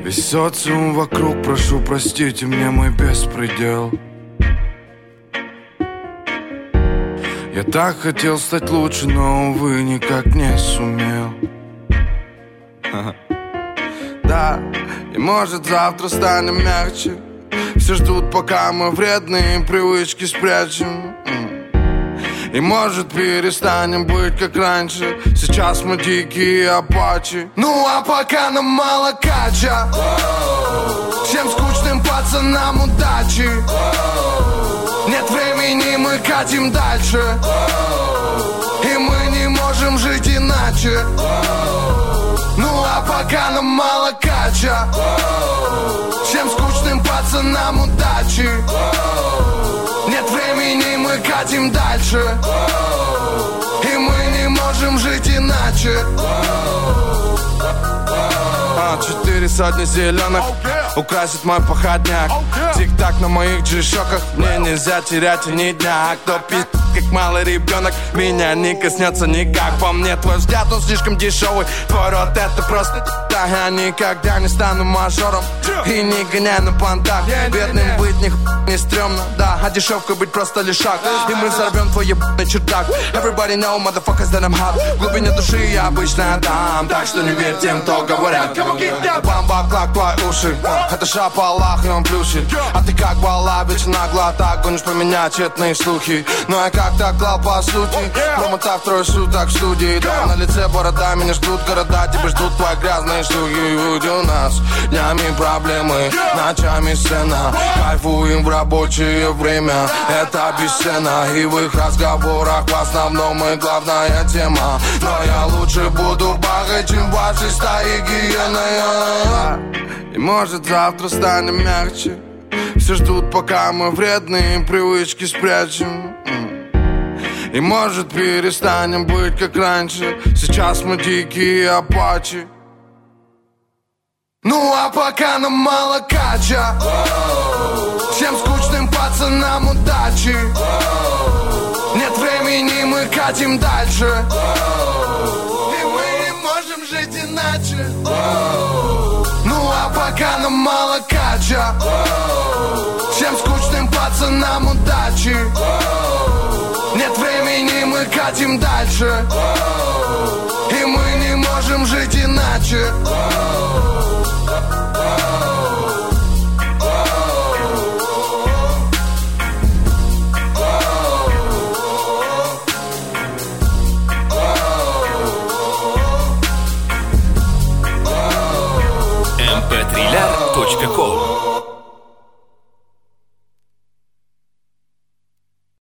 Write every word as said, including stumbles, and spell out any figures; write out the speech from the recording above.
Весь социум вокруг, прошу простите мне мой беспредел. Я так хотел стать лучше, но, увы, никак не сумел. Да, и может завтра станем мягче. Все ждут, пока мы вредные привычки спрячем. И может перестанем быть как раньше. Сейчас мы дикие апачи. Ну а пока нам мало кача. Всем скучным пацанам удачи. Нет времени, мы катим дальше. И мы не можем жить иначе. Ну а пока нам мало кача. Всем скучным пацанам удачи. Нет времени, мы катим дальше. И мы не можем жить иначе. А, четыре сотни зеленых украсит мой походняк. Тик-так на моих джи-шоках. Мне нельзя терять и ни дня. А кто пи***, как малый ребенок, меня не коснется никак. По мне твой взгляд, он слишком дешевый. Твой рот это просто да. Я никогда не стану мажором и не гоняй на понтах. Бедным быть ни хуй не стрёмно, да. А дешевка быть просто лишь шаг. И мы взорвем твой ебаный чердак. Everybody know, motherfuckers, that I'm hot. В глубине души я обычно Адам. Так что не верь тем, кто говорят. Бамба-клак, твои уши. Это шапалах, и он плющит. А ты как бала, ведь нагло так гонишь по меня тщетные слухи. Но я как так клал по сути. Промотав трое суток в студии. Да, на лице борода, меня ждут города. Тебя ждут твои грязные штуки. У нас днями проблемы, ночами сцена. Кайфуем в рабочее время. Это бесценно. И в их разговорах в основном и главная тема. Но я лучше буду бахать, чем в вашей стае гиены. И может завтра станем мягче. Все ждут, пока мы вредные привычки спрячем. И может перестанем быть как раньше. Сейчас мы дикие апачи. Ну а пока нам мало кача. Всем скучным пацанам удачи. Нет времени, мы катим дальше. И мы не можем жить иначе. Ну а пока нам мало кача. Всем скучным пацанам удачи. Нет времени, мы катим дальше. И мы не можем жить иначе. эм пэ триллер точка ком